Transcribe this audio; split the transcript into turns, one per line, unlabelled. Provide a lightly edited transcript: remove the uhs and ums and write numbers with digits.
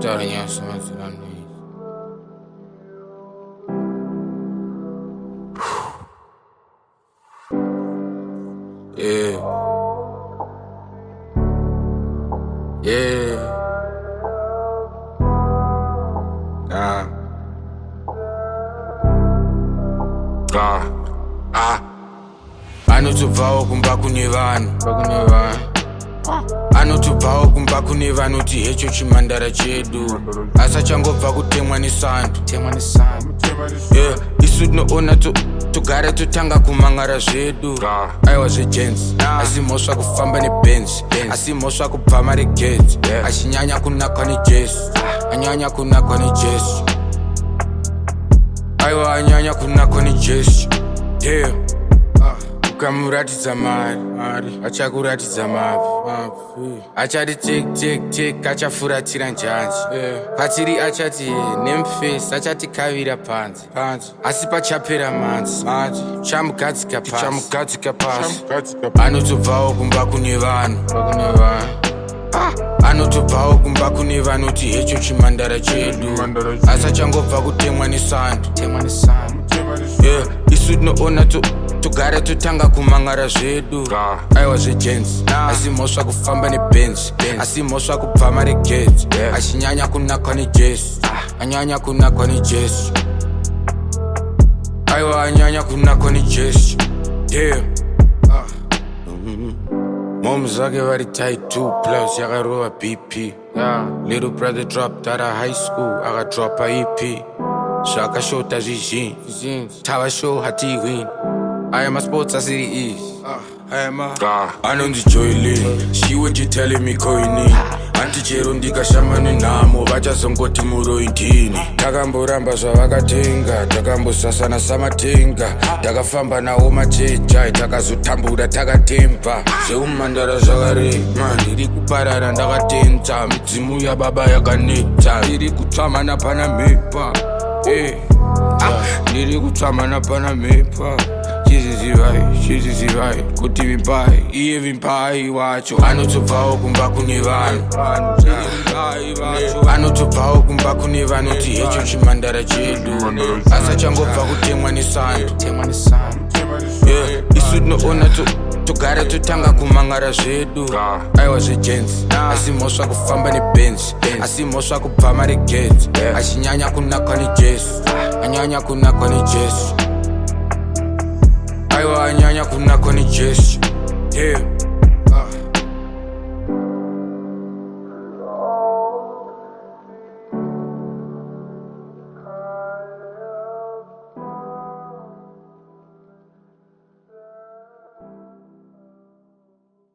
Tarinhas, mas yeah. Yeah. Anotobvawo kumba kune vanhu anotobvawo kune vanoti hecho chimhandara chedu asi achangobva kutemwa nesandu yeah. Isu tinoona togara totanga kumangara zvedu aiwa zvejens asi mhosva kufamba nebenzi asi mhosva kubva maregedzi achinyanya kunakwa nejesu anyanya kunakwa nejesu aiwa anyanya kunakwa nejesu yeah. Ukamuratidza mari achakuratidza mavi achati tek achafuratira njanji patiri achati nemufesi achatikavira panze asi pachapera manzi chamugadzika pasi anotobvawo kumba kune vanhu anotobvawo kumba kune vanoti hecho chimhandara chedu asi achangobva kutemwa nesandu yeah. Isu tinoona togara totanga kumangara zvedu aiwa zvejens asi mhosva kufamba nebenzi asi mhosva kubva maregedzi achinyanya kunakwa nejesu anyanya kunakwa nejesu aiwa anyanya kunakwa nejesu yeah. Mom zake vari tight 2+ yakarova BP little brother dropped out of high school akadropa EP zvakashota zvizhinji tava show hatiwini I am a sports asiri is anonzi Joylin she would you telling me koini antichero ndikashama nenhamo vachazongoti muroindini takamboramba zvavakatenga takambosasana samatenga takafamba nawo machecha takazotambura takatemba zveumhandara zvakarema ndiri kuparara ndakatenza midzimu yababa yakaneta ndiri kutsvamana pana mhepa ndiri kutsvamana pana mhepa chizizivai kuti vimbai iye vimbai wacho anotobvawo kumba kune vanhu anotobvawo kumba kune vanoti hecho chimhandara chedu asi achangobva kutemwa nesandu yeah. Isu tinoona togara totanga kumangara zvedu aiwa zvejens asi mhosva kufamba nebenzi asi mhosva kubva maregedzi achinyanya kunakwa nejesu anyanya kunakwa nejesu aiwa anyanya kunakwa nejesu yeah.